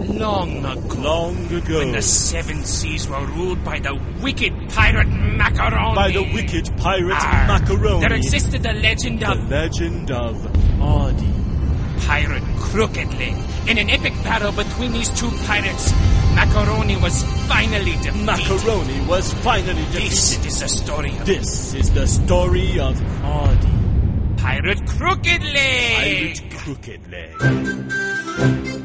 Long ago. Long ago. When the seven seas were ruled by the wicked pirate Macaroni. By the wicked pirate Macaroni. There existed the legend of... The legend of Ardy. Pirate Crooked Leg. In an epic battle between these two pirates, Macaroni was finally defeated. Macaroni was finally defeated. This is the story of... This is the story of Ardy. Pirate Crooked Leg. Pirate Crooked Leg.